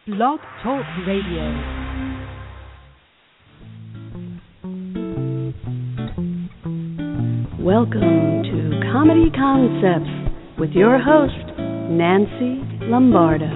Blog Talk Radio. Welcome to Comedy Concepts with your host, Nancy Lombardo.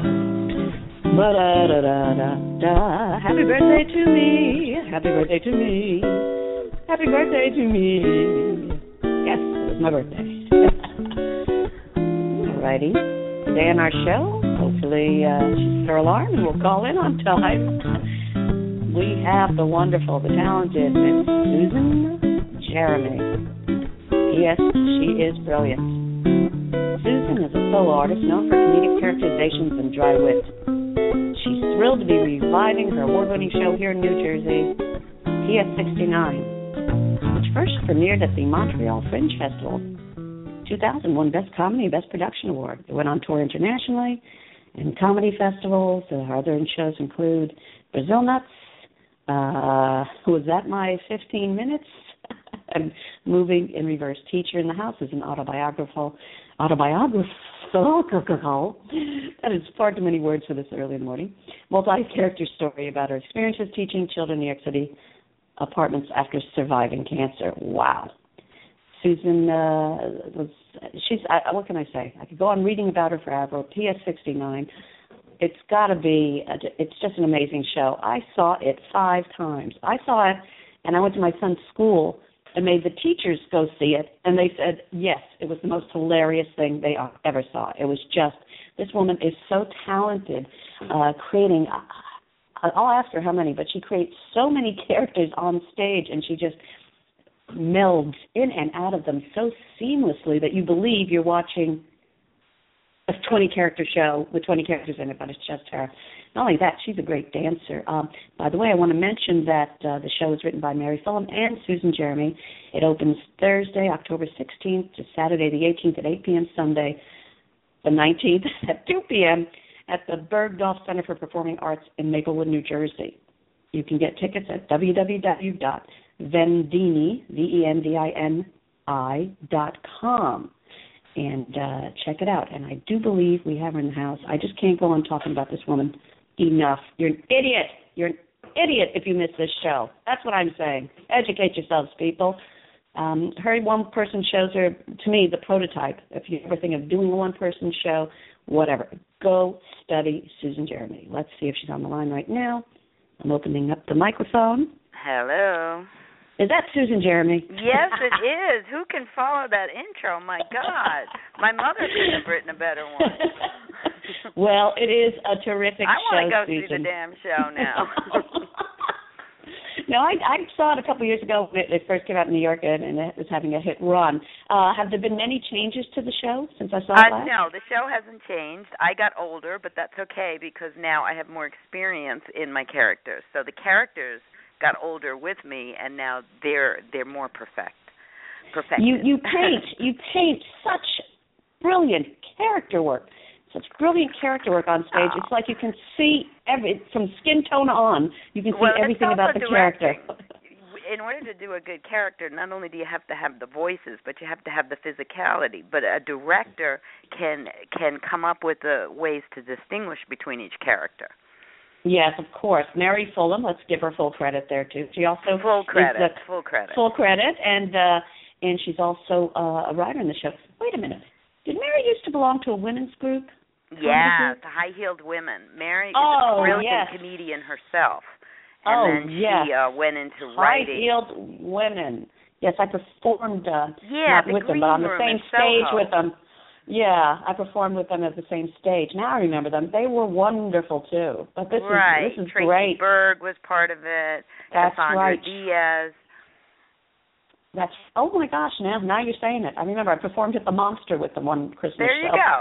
Ba-da-da-da-da-da. Happy birthday to me. Happy birthday to me. Happy birthday to me. Yes, it was my birthday. Alrighty. Today on our show, hopefully she's her alarm and we'll call in on time. We have the wonderful, the talented Miss Susan Jeremy. Yes, she is brilliant. Susan is a solo artist known for comedic characterizations and dry wit. She's thrilled to be reviving her award-winning show here in New Jersey, PS69, which first premiered at the Montreal Fringe Festival. 2000 won Best Comedy and Best Production Award. It went on tour internationally and comedy festivals. Her other shows include Brazil Nuts, Who Was That My 15 Minutes, and Moving in Reverse. Teacher in the House is an autobiographical. That is far too many words for this early in the morning. Multi-character story about her experiences teaching children in New York City apartments after surviving cancer. Wow. Susan what can I say? I could go on reading about her forever. PS69. It's got to be, it's just an amazing show. I saw it 5 times. I saw it, and I went to my son's school and made the teachers go see it, and they said, yes, it was the most hilarious thing they ever saw. It was just, this woman is so talented creating, I'll ask her how many, but she creates so many characters on stage, and she just melds in and out of them so seamlessly that you believe you're watching a 20-character show with 20 characters in it, but it's just her. Not only that, she's a great dancer. By the way, I want to mention that the show is written by Mary Fulham and Susan Jeremy. It opens Thursday, October 16th to Saturday the 18th at 8 p.m., Sunday the 19th at 2 p.m. at the Bergdorf Center for Performing Arts in Maplewood, New Jersey. You can get tickets at www.vendini.com. And check it out. And I do believe we have her in the house. I just can't go on talking about this woman enough. You're an idiot. You're an idiot if you miss this show. That's what I'm saying. Educate yourselves, people. Her one-person shows are, to me, the prototype. If you ever think of doing a one-person show, whatever, go study Susan Jeremy. Let's see if she's on the line right now. I'm opening up the microphone. Hello. Is that Susan Jeremy? Yes, it is. Who can follow that intro? My God. My mother couldn't have written a better one. Well, it is a terrific show, I want to go Susan. see the damn show now. No, I saw it a couple of years ago when it first came out in New York, and it was having a hit run. Have there been many changes to the show since I saw it last? No, the show hasn't changed. I got older, but that's okay because now I have more experience in my characters. So the characters got older with me, and now they're more perfected. You paint such brilliant character work. Such brilliant character work on stage. It's like you can see from skin tone on. You can see everything about the character. In order to do a good character, not only do you have to have the voices, but you have to have the physicality. But a director can come up with the ways to distinguish between each character. Yes, of course. Mary Fulham, let's give her full credit there, too. She also full credit, and she's also a writer in the show. Wait a minute. Did Mary used to belong to a women's group? Yeah, the High-Heeled Women. Mary is a brilliant comedian herself. And then she went into writing. High-Heeled Women. Yes, I performed not with them, but on the same stage with them. Yeah, I performed with them at the same stage. Now I remember them. They were wonderful, too. But this is Tracy great. Berg was part of it. That's Cassandra right. Diaz. Oh, my gosh, now you're saying it. I remember I performed at the Monster with them one Christmas There you show. go.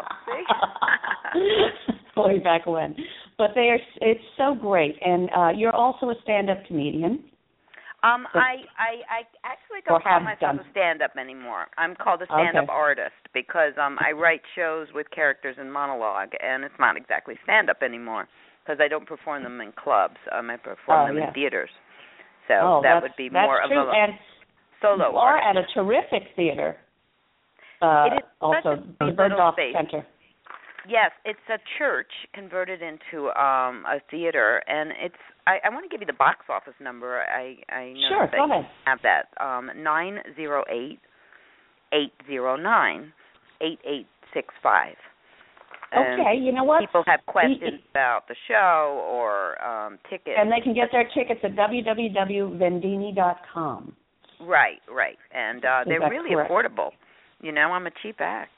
See? Way back when. But it's so great. And you're also a stand-up comedian. I actually don't call myself a stand-up anymore. I'm called a stand-up artist because I write shows with characters in monologue, and it's not exactly stand-up anymore because I don't perform them in clubs. I perform them in theaters. So that would be more of a solo you are at a terrific theater. It is also, the Bergdorf Center. Yes, it's a church converted into a theater, and it's. I want to give you the box office number. I know sure, that go ahead. You have that 908-809-8865. Okay, you know what? People have questions about the show or tickets. And they can get their tickets at www.vendini.com. Right. And they're really affordable. You know, I'm a cheap act.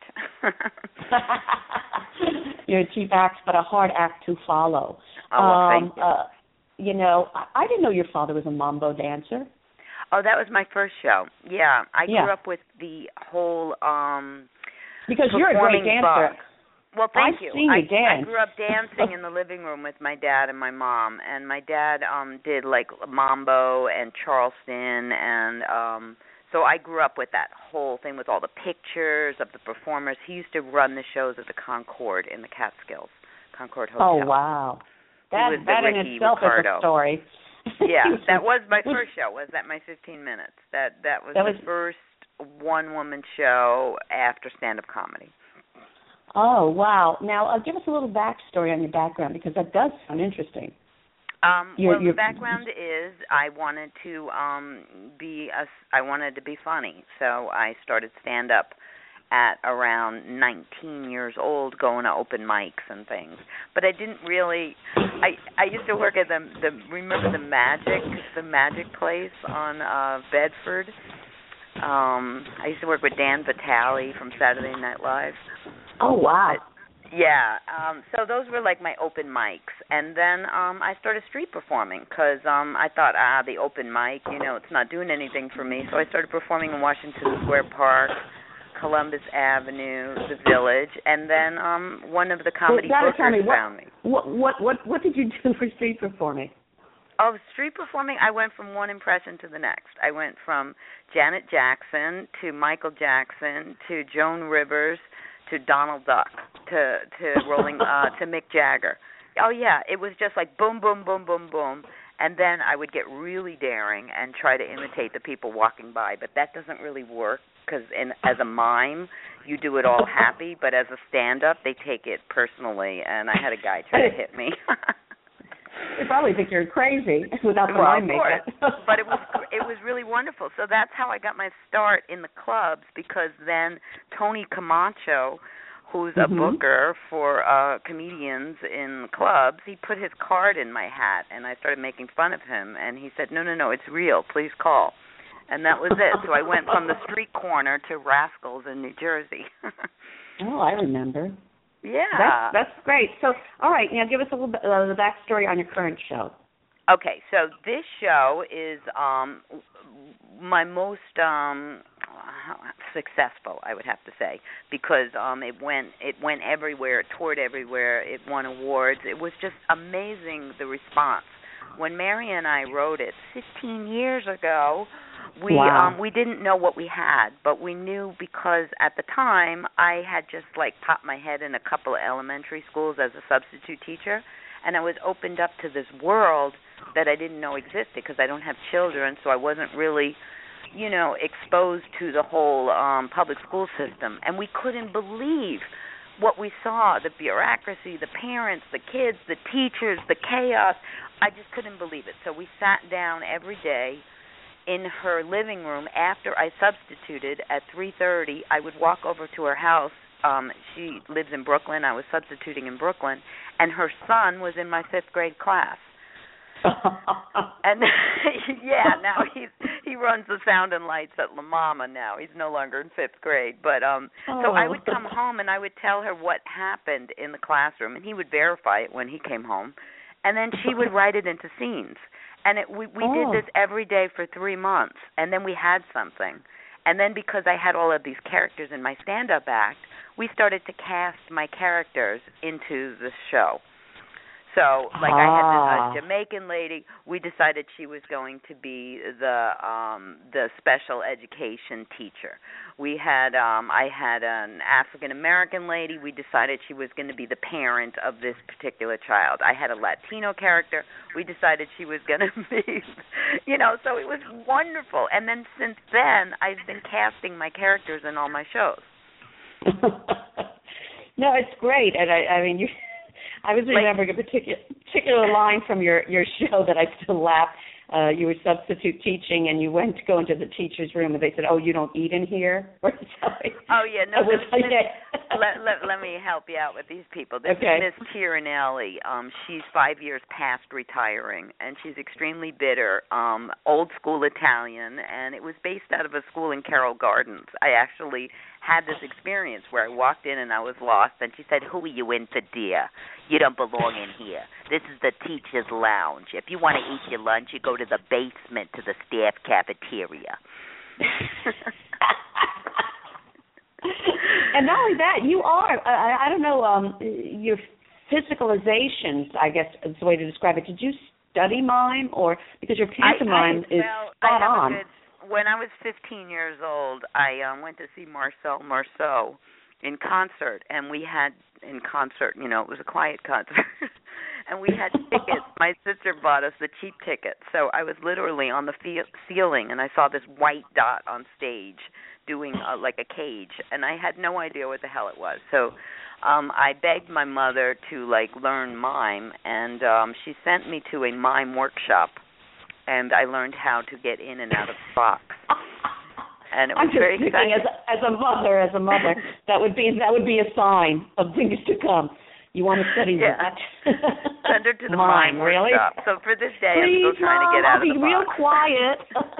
You're a cheap act, but a hard act to follow. Oh, well, thank you. You know, I didn't know your father was a mambo dancer. Oh, that was my first show. Yeah, I grew up with the whole because you're a great dancer. Bug. Well, thank you. I've seen you dance. I grew up dancing in the living room with my dad and my mom, and my dad did like mambo and Charleston, and so I grew up with that whole thing with all the pictures of the performers. He used to run the shows at the Concord in the Catskills, Concord Hotel. Oh, wow. That in itself is a story. Yeah, that was my first show, was that my 15 minutes. That was the first one-woman show after stand-up comedy. Oh, wow. Now, give us a little backstory on your background, because that does sound interesting. The background is I wanted to be funny, so I started stand-up at around 19 years old, going to open mics and things. But I didn't really. I used to work at remember the Magic place on Bedford. I used to work with Dan Vitale from Saturday Night Live. Oh, wow. So those were like my open mics. And then I started street performing because I thought, the open mic, it's not doing anything for me. So I started performing in Washington Square Park, Columbus Avenue, the Village, and then one of the comedy bookers found me. What did you do for street performing? Oh, street performing, I went from one impression to the next. I went from Janet Jackson to Michael Jackson to Joan Rivers to Donald Duck to rolling to Mick Jagger. Oh yeah, it was just like boom, boom, boom, boom, boom, and then I would get really daring and try to imitate the people walking by, but that doesn't really work because as a mime you do it all happy, but as a stand-up they take it personally, and I had a guy try to hit me. They probably think you're crazy without the mime makeup. But it was really wonderful. So that's how I got my start in the clubs, because then Tony Camacho, who's a booker for comedians in clubs, he put his card in my hat, and I started making fun of him. And he said, no, it's real. Please call. And that was it. So I went from the street corner to Rascals in New Jersey. Oh, I remember. Yeah. That's great. So, all right, now give us a little bit of the backstory on your current show. Okay, so this show is my most successful, I would have to say, because it went everywhere, it toured everywhere, it won awards. It was just amazing, the response. When Mary and I wrote it 15 years ago, we didn't know what we had, but we knew because at the time I had just popped my head in a couple of elementary schools as a substitute teacher, and I was opened up to this world that I didn't know existed because I don't have children, so I wasn't really, exposed to the whole public school system, and we couldn't believe what we saw, the bureaucracy, the parents, the kids, the teachers, the chaos. I just couldn't believe it. So we sat down every day in her living room after I substituted at 3:30. I would walk over to her house. She lives in Brooklyn. I was substituting in Brooklyn, and her son was in my 5th grade class. And now he runs the sound and lights at La Mama now. He's no longer in 5th grade, but so I would come home and I would tell her what happened in the classroom, and he would verify it when he came home, and then she would write it into scenes. And we did this every day for 3 months, and then we had something. And then because I had all of these characters in my stand-up act, we started to cast my characters into the show. So, I had this Jamaican lady. We decided she was going to be the special education teacher. We had I had an African American lady. We decided she was going to be the parent of this particular child. I had a Latino character. We decided she was going to be, so it was wonderful. And then since then, I've been casting my characters in all my shows. No, it's great, and I mean, I was remembering a particular line from your show that I still laugh. You were substitute teaching, and you went to go into the teacher's room, and they said, "Oh, you don't eat in here?" Or something. Oh yeah, no. Let me help you out with these people. This is Miss Tirinelli. She's 5 years past retiring, and she's extremely bitter. Old school Italian, and it was based out of a school in Carroll Gardens. I actually had this experience where I walked in and I was lost, and she said, "Who are you in for, dear? You don't belong in here. This is the teacher's lounge. If you want to eat your lunch, you go to the basement to the staff cafeteria." And not only that, you are, I don't know, your physicalizations, I guess is the way to describe it. Did you study mime, or because your pantomime is spot on? When I was 15 years old, I went to see Marcel Marceau in concert, and we had, it was a quiet concert, and we had tickets. My sister bought us the cheap tickets, so I was literally on the ceiling, and I saw this white dot on stage doing like a cage, and I had no idea what the hell it was. So I begged my mother to learn mime, and she sent me to a mime workshop, and I learned how to get in and out of spots. And it was very exciting. As a mother, that would be a sign of things to come. You want to study that? Send her to the mime really? workshop. So for this day, please, I'm still trying to get out of the box. I'll be real quiet.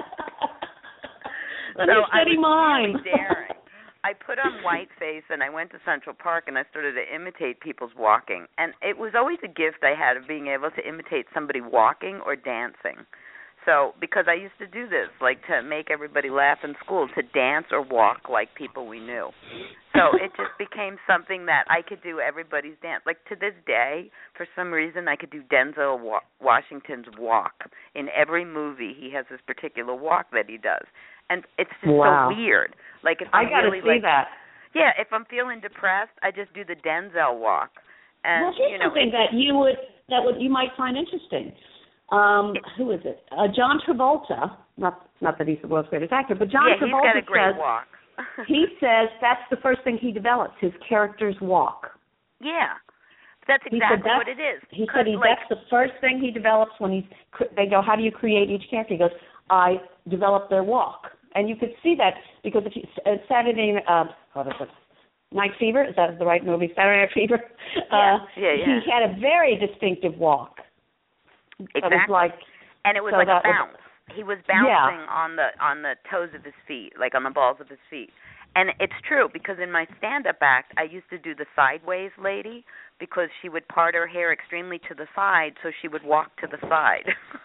Let me study mime. Really daring. I put on whiteface and I went to Central Park and I started to imitate people's walking. And it was always a gift I had of being able to imitate somebody walking or dancing. So, because I used to do this, to make everybody laugh in school, to dance or walk like people we knew. So it just became something that I could do everybody's dance. To this day, for some reason, I could do Denzel Washington's walk. In every movie, he has this particular walk that he does. And it's just so weird. If I got to see that. Yeah, if I'm feeling depressed, I just do the Denzel walk. And, here's something that you might find interesting. Who is it? John Travolta. Not that he's the world's greatest actor, but John Travolta he's got a great walk. He says that's the first thing he develops, his character's walk. Yeah, that's exactly what it is. He said that's the first thing he develops when they go, how do you create each character? He goes, I develop their walk. And you could see that because if Saturday Night Fever, is that the right movie? Saturday Night Fever? He had a very distinctive walk. Exactly. And it was like a bounce. He was bouncing on the toes of his feet, on the balls of his feet. And it's true, because in my stand-up act, I used to do the sideways lady, because she would part her hair extremely to the side, so she would walk to the side.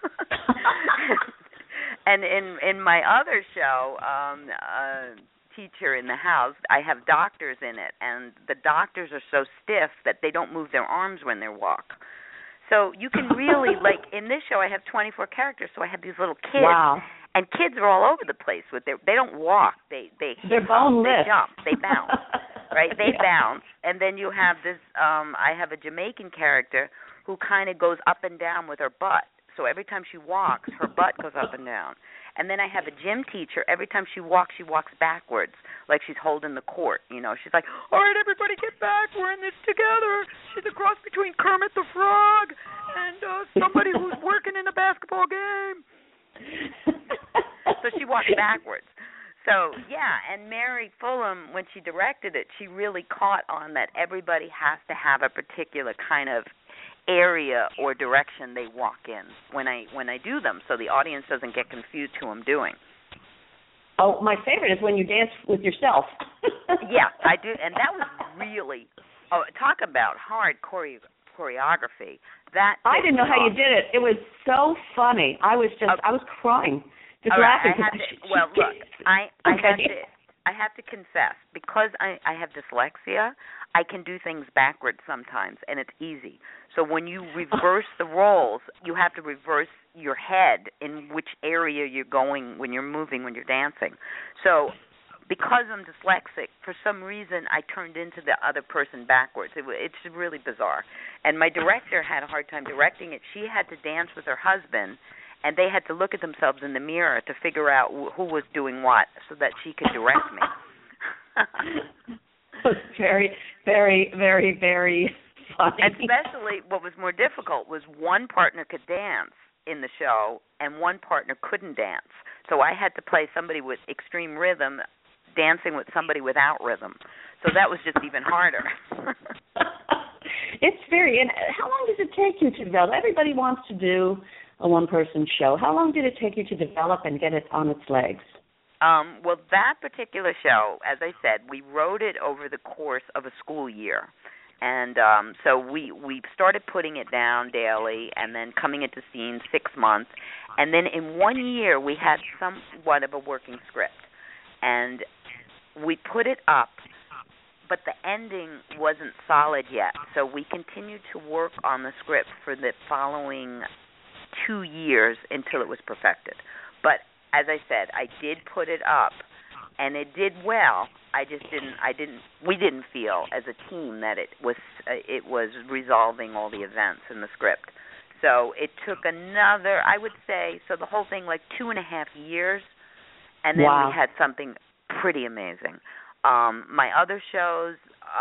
And in my other show, Teacher in the House, I have doctors in it, and the doctors are so stiff that they don't move their arms when they walk. So you can really, in this show, I have 24 characters, so I have these little kids. Wow. And kids are all over the place they don't walk. They're boneless. They jump. They bounce. Right? They bounce. And then you have this, I have a Jamaican character who kind of goes up and down with her butt. So every time she walks, her butt goes up and down. And then I have a gym teacher. Every time she walks backwards, like she's holding the court. She's like, all right, everybody get back. We're in this together. She's a cross between Kermit the Frog and somebody who's working in a basketball game. So she walks backwards. So, and Mary Fulham, when she directed it, she really caught on that everybody has to have a particular kind of area or direction they walk in when I do them, so the audience doesn't get confused who I'm doing. Oh, my favorite is when you dance with yourself. Yeah, I do, and that was really talk about hard choreography. That I didn't know how you did it. It was so funny. I was crying, just laughing. I have to confess, because I have dyslexia, I can do things backwards sometimes, and it's easy. So when you reverse the roles, you have to reverse your head in which area you're going when you're moving, when you're dancing. So because I'm dyslexic, for some reason I turned into the other person backwards. It's really bizarre. And my director had a hard time directing it. She had to dance with her husband, and they had to look at themselves in the mirror to figure out who was doing what so that she could direct me. Very, very, very, very funny. Especially what was more difficult was one partner could dance in the show and one partner couldn't dance. So I had to play somebody with extreme rhythm dancing with somebody without rhythm. So that was just even harder. And how long does it take you to develop? Everybody wants to do a one-person show. How long did it take you to develop and get it on its legs? Well, that particular show, as I said, we wrote it over the course of a school year. And so we started putting it down daily and then coming into scenes 6 months. And then in 1 year, we had somewhat of a working script. And we put it up, but the ending wasn't solid yet. So we continued to work on the script for the following 2 years until it was perfected. But as I said, I did put it up, and it did well. We didn't feel as a team that it was resolving all the events in the script. So it took another, I would say, so the whole thing like 2.5 years, and then we had something pretty amazing. My other shows,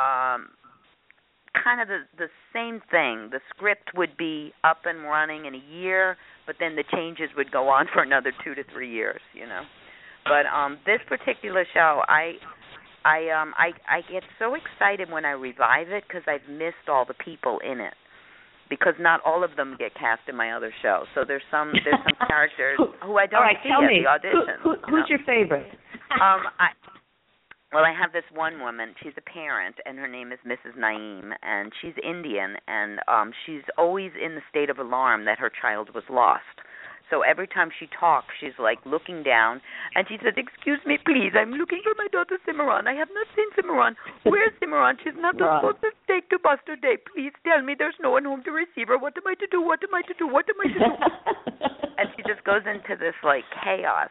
kind of the same thing. The script would be up and running in a year, but then the changes would go on for another 2 to 3 years, you know. But this particular show, I get so excited when I revive it because I've missed all the people in it. Because not all of them get cast in my other show. So there's some characters who I don't see at the audition. Who's your favorite? Well, I have this one woman. She's a parent, and her name is Mrs. Naeem, and she's Indian, and she's always in the state of alarm that her child was lost. So every time she talks, she's like looking down, and she says, "Excuse me, please, I'm looking for my daughter Cimarron. I have not seen Cimarron. Where's Cimarron? She's not supposed to take to Buster Day. Please tell me there's no one home to receive her. What am I to do? What am I to do? What am I to do?" And she just goes into this like chaos.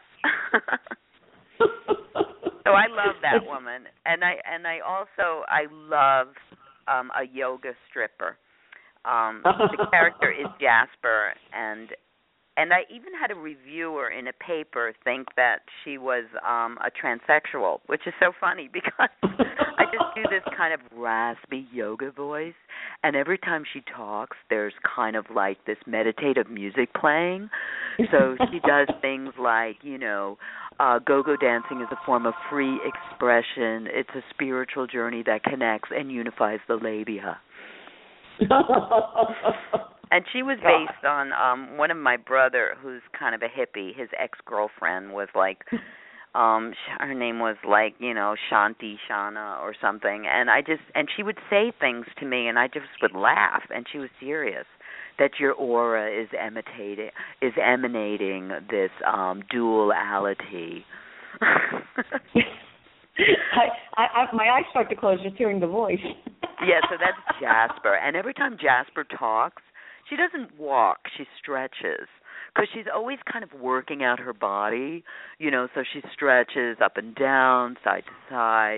So I love that woman, and I also love a yoga stripper. The character is Jasper, and I even had a reviewer in a paper think that she was a transsexual, which is so funny because I just do this kind of raspy yoga voice, and every time she talks, there's kind of like this meditative music playing. So she does things like, you know, go-go dancing is a form of free expression. It's a spiritual journey that connects and unifies the labia. And she was based on one of my brother, who's kind of a hippie. His ex-girlfriend was like, her name was like, you know, Shanti Shana or something. And she would say things to me, and I just would laugh. And she was serious that your aura is emanating this duality. My eyes start to close just hearing the voice. Yeah, so that's Jasper. And every time Jasper talks, she doesn't walk, she stretches. Because she's always kind of working out her body, you know, so she stretches up and down, side to side.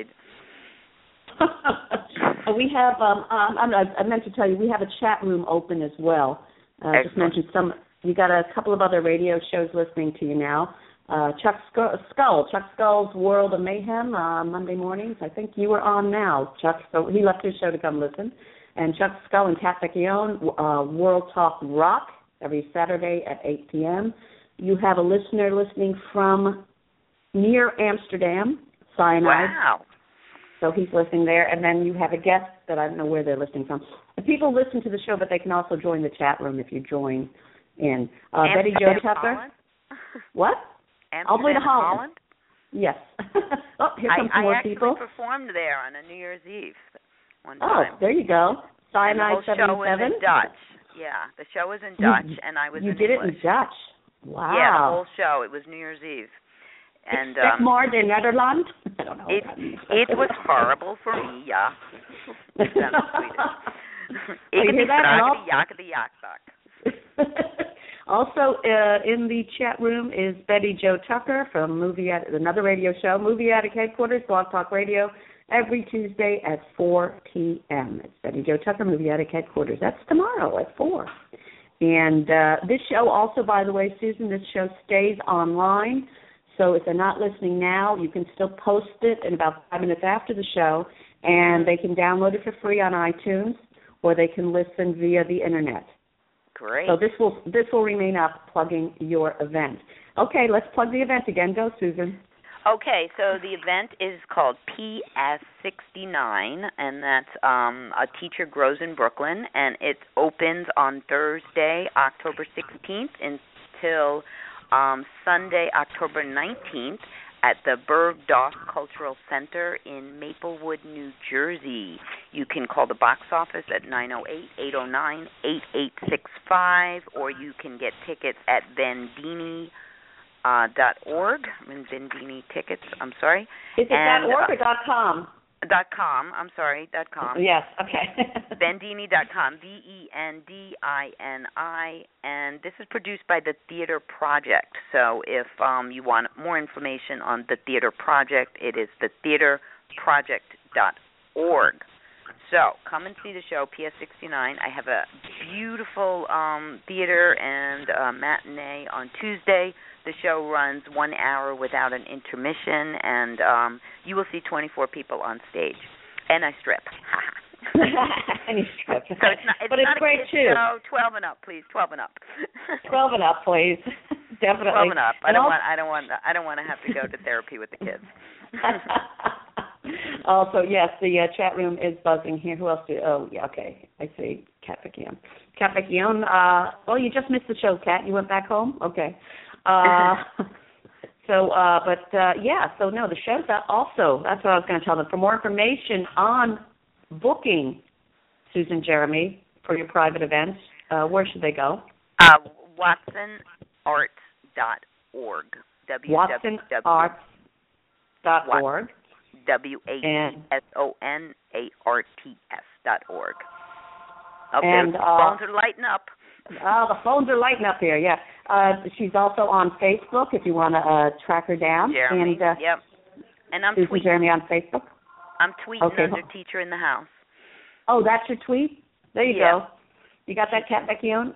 We have, I meant to tell you, we have a chat room open as well. Just mentioned you got a couple of other radio shows listening to you now. Chuck Skull's World of Mayhem, Monday mornings. I think you were on now, Chuck. So he left his show to come listen. And Chuck Skull and Kat Vecchione, World Talk Rock, every Saturday at 8 p.m. You have a listener listening from near Amsterdam, Cyanide. Wow. So he's listening there. And then you have a guest that I don't know where they're listening from. The people listen to the show, but they can also join the chat room if you join in. Betty Jo Tucker. Holland? What? All the way to Holland. Yes. Oh, here comes some more people. I actually performed there on a New Year's Eve one time. Oh, there you go. Cyanide 77. The show was in Dutch. Yeah, the show was in Dutch, and I was in English. You did it in Dutch? Wow. Yeah, the whole show. It was New Year's Eve. And more than Netherlands? I don't know. It was horrible for me, yeah. It sounds Swedish. You hear that? Yak. Also in the chat room is Betty Jo Tucker from another radio show, Movie Attic Headquarters, Blog Talk Radio, every Tuesday at 4 p.m. It's Betty Jo Tucker, Movie Attic Headquarters. That's tomorrow at 4. And this show also, by the way, Susan, this show stays online. So if they're not listening now, you can still post it in about 5 minutes after the show, and they can download it for free on iTunes, or they can listen via the internet. Great. So this will remain up, plugging your event. Okay, let's plug the event again. Go, Susan. Okay, so the event is called PS69, and that's A Teacher Grows in Brooklyn, and it opens on Thursday, October 16th until Sunday, October 19th at the Bergdorf Cultural Center in Maplewood, New Jersey. You can call the box office at 908-809-8865, or you can get tickets at Vendini.org. Vendini tickets, I'm sorry. Is it .org or .com? .com, I'm sorry, .com. Yes, okay. Vendini.com, VENDINI, and this is produced by the Theater Project. So if you want more information on the Theater Project, it is thetheaterproject.org. So come and see the show, PS69. I have a beautiful theater and matinee on Tuesday. The show runs 1 hour without an intermission, and you will see 24 people on stage. And I strip. And you strip. So it's not great, too. Show. 12 and up, please. 12 and up. 12 and up, please. Definitely. 12 and up. I don't want to have to go to therapy with the kids. Also, yes, the chat room is buzzing here. Who else okay. I see. Kat Vecchione. Kat Vecchione, you just missed the show, Kat. You went back home? Okay. So no, the show's out also. That's what I was going to tell them. For more information on booking Susan Jeremy for your private events, where should they go? WatsonArts.org. WatsonArts.org. WatsonArts.org. Okay, and the phones are lighting up. The phones are lighting up here, yeah. She's also on Facebook if you want to track her down. Jeremy, yep. And I'm Susan tweeting. Jeremy on Facebook? I'm tweeting under Teacher in the House. Oh, that's your tweet? There you go. You got that, Kat Vecchione?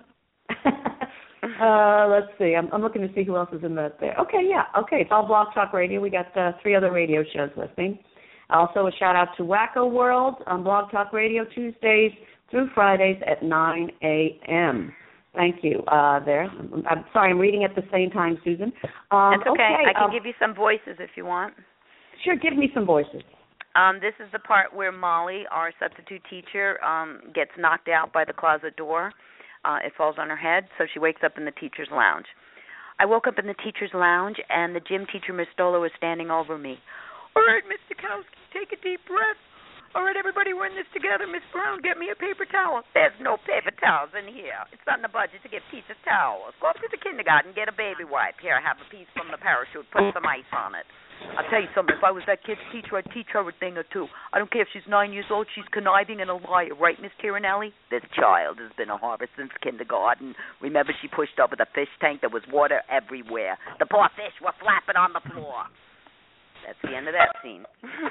Let's see. I'm looking to see who else is in there. Okay, yeah. Okay, it's all Blog Talk Radio. We got 3 other radio shows listening. Also, a shout-out to Wacko World on Blog Talk Radio Tuesdays through Fridays at 9 a.m. Thank you there. I'm sorry, I'm reading at the same time, Susan. That's okay. I can give you some voices if you want. Sure, give me some voices. This is the part where Molly, our substitute teacher, gets knocked out by the closet door. It falls on her head, so she wakes up in the teacher's lounge. I woke up in the teacher's lounge, and the gym teacher, Miss Stoller, was standing over me. All right, Miss Stokowski, take a deep breath. All right, everybody, we're in this together. Miss Brown, get me a paper towel. There's no paper towels in here. It's not in the budget to get pieces towels. Go up to the kindergarten, get a baby wipe. Here, have a piece from the parachute. Put some ice on it. I'll tell you something. If I was that kid's teacher, I'd teach her a thing or two. I don't care if she's 9 years old. She's conniving and a liar. Right, Miss Tirinelli? This child has been a horror since kindergarten. Remember, she pushed over the fish tank. There was water everywhere. The poor fish were flapping on the floor. That's the end of that scene.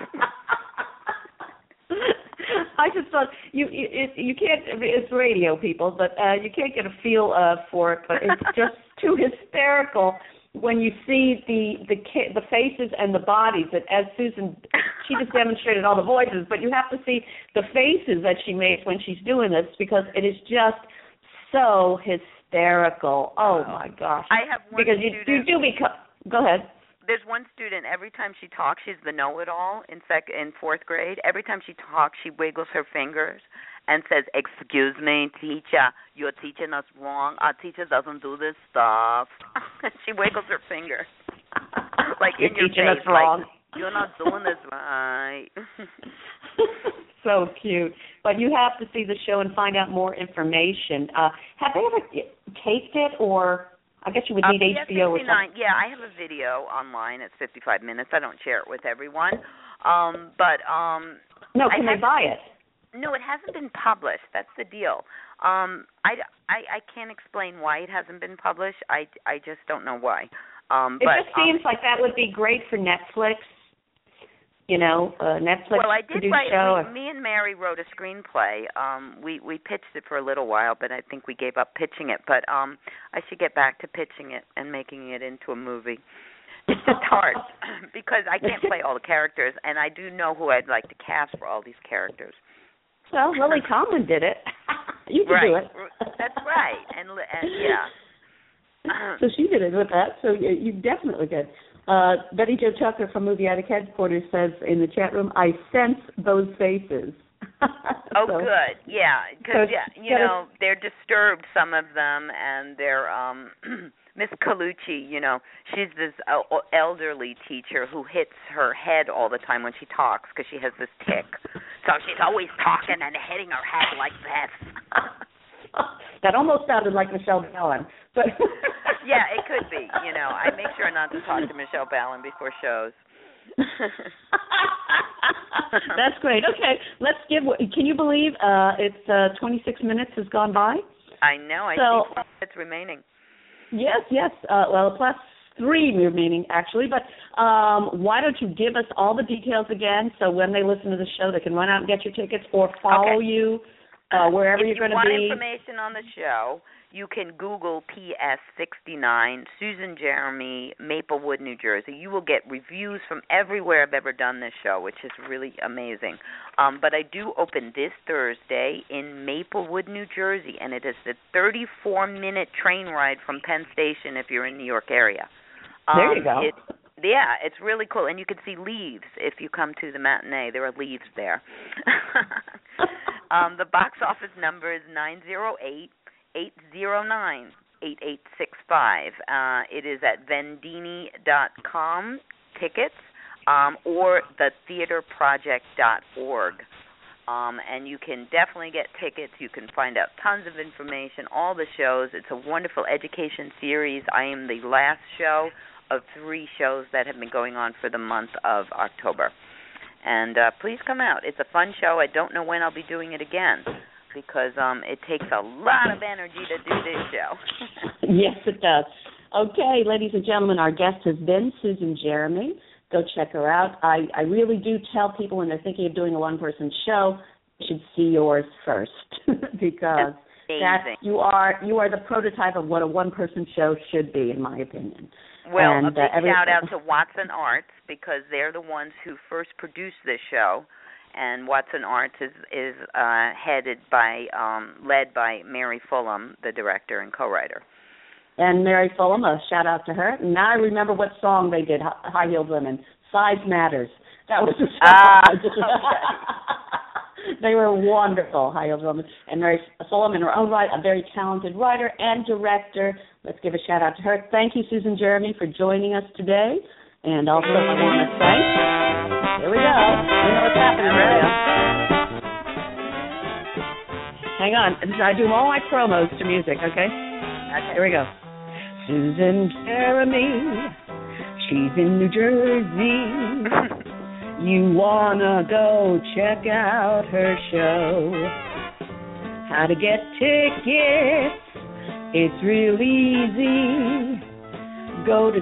I just thought you can't. It's radio, people, but you can't get a feel for it. But it's just too hysterical when you see the faces and the bodies. That as Susan, she just demonstrated all the voices, but you have to see the faces that she makes when she's doing this because it is just so hysterical. Oh my gosh! I have one because student. you do become. Go ahead. There's one student, every time she talks, she's the know-it-all in 4th grade. Every time she talks, she wiggles her fingers and says, "Excuse me, teacher, you're teaching us wrong. Our teacher doesn't do this stuff." She wiggles her finger. Like you're in your teaching face, us wrong. Like, you're not doing this right. So cute. But you have to see the show and find out more information. Have they ever taped it or... I guess you would need HBO or something. Yeah, I have a video online. It's 55 minutes. I don't share it with everyone. No, can they buy it? No, it hasn't been published. That's the deal. I can't explain why it hasn't been published. I just don't know why. It just seems like that would be great for Netflix. You know, Netflix produced show. Me and Mary wrote a screenplay. We pitched it for a little while, but I think we gave up pitching it. But I should get back to pitching it and making it into a movie. It's just hard because I can't play all the characters, and I do know who I'd like to cast for all these characters. Well, Lily Tomlin did it. You can do it. That's right, and yeah. So she did it with that, so you definitely did. Betty Jo Tucker from Movie Attic Headquarters says in the chat room, I sense those faces. Oh, so, good. Yeah, because, you know, they're disturbed, some of them, and they're, Miss Colucci, you know, she's this elderly teacher who hits her head all the time when she talks because she has this tic. So she's always talking and hitting her head like this. That almost sounded like Michelle Ballin. But yeah, it could be. You know, I make sure not to talk to Michelle Ballin before shows. That's great. Okay, let's give. Can you believe it's 26 minutes has gone by? I know. I see 4 minutes remaining. Yes. Well, plus 3 remaining actually. But why don't you give us all the details again, so when they listen to the show, they can run out and get your tickets or follow you wherever you're going to be. If you want information on the show, you can Google PS69, Susan Jeremy, Maplewood, New Jersey. You will get reviews from everywhere I've ever done this show, which is really amazing. But I do open this Thursday in Maplewood, New Jersey, and it is a 34-minute train ride from Penn Station if you're in the New York area. There you go. It's really cool. And you can see leaves if you come to the matinee. There are leaves there. The box office number is 908-809-8865. It is at vendini.com tickets or thetheaterproject.org. And you can definitely get tickets. You can find out tons of information, all the shows. It's a wonderful education series. I am the last show of 3 shows that have been going on for the month of October. And please come out. It's a fun show. I don't know when I'll be doing it again because it takes a lot of energy to do this show. Yes, it does. Okay, ladies and gentlemen, our guest has been Susan Jeremy. Go check her out. I really do tell people when they're thinking of doing a one-person show, they should see yours first because you are the prototype of what a one-person show should be, in my opinion. Well, and, a big shout-out to Watson Arts because they're the ones who first produced this show, and Watson Arts is led by Mary Fulham, the director and co-writer. And Mary Fulham, a shout-out to her. Now I remember what song they did, High Heeled Women, Size Matters. That was the song. They were wonderful, High Heeled Women. And Mary Fulham, in her own right, a very talented writer and director. Let's give a shout-out to her. Thank you, Susan Jeremy, for joining us today. And also, I want to thank, here we go. You know what's happening, right? Hang on. I do all my promos to music, okay? Here we go. Susan Jeremy, she's in New Jersey. You wanna go check out her show. How to get tickets, it's real easy. Go to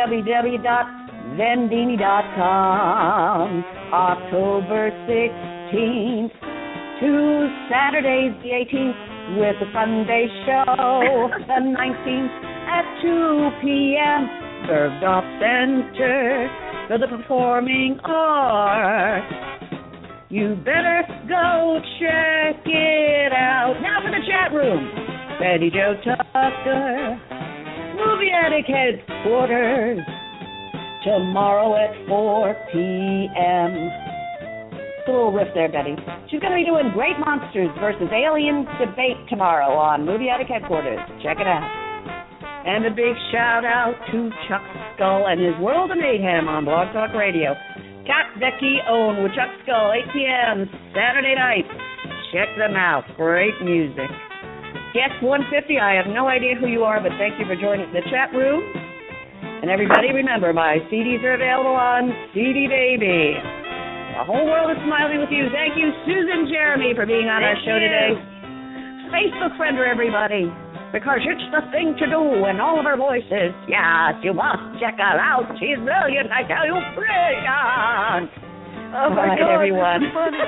www.vendini.com. October 16th to Saturday the 18th with the Sunday show, the 19th at 2 p.m. Bergdorf Center for the performing arts. You better go check it out. Now for the chat room. Betty Jo Tucker, Movie Attic Headquarters, tomorrow at 4 p.m. A little riff there, Betty. She's going to be doing Great Monsters versus Aliens debate tomorrow on Movie Attic Headquarters. Check it out. And a big shout-out to Chuck Skull and his World of Mayhem on Blog Talk Radio. Cat Becky Owen with Chuck Skull, 8 p.m. Saturday night. Check them out. Great music. Guest 150, I have no idea who you are, but thank you for joining the chat room. And everybody, remember, my CDs are available on CD Baby. The whole world is smiling with you. Thank you, Susan Jeremy, for being on our show today. Facebook friend her, everybody, because it's the thing to do in all of her voices. Yes, you must check her out. She's brilliant, I tell you, brilliant. Oh, my God, everyone. Funny.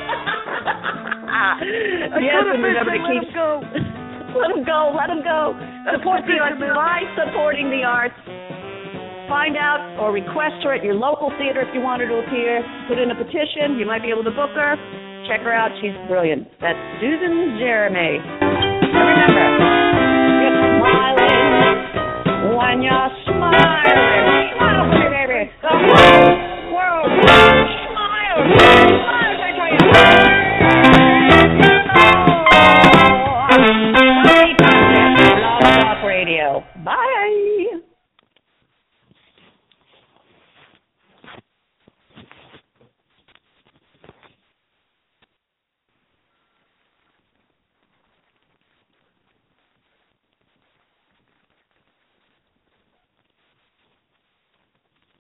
Yes, and remember to keep... Let them go. Support the arts by supporting the arts. find out or request her at your local theater if you want her to appear. Put in a petition. You might be able to book her. Check her out. She's brilliant. That's Susan Jeremy. And remember,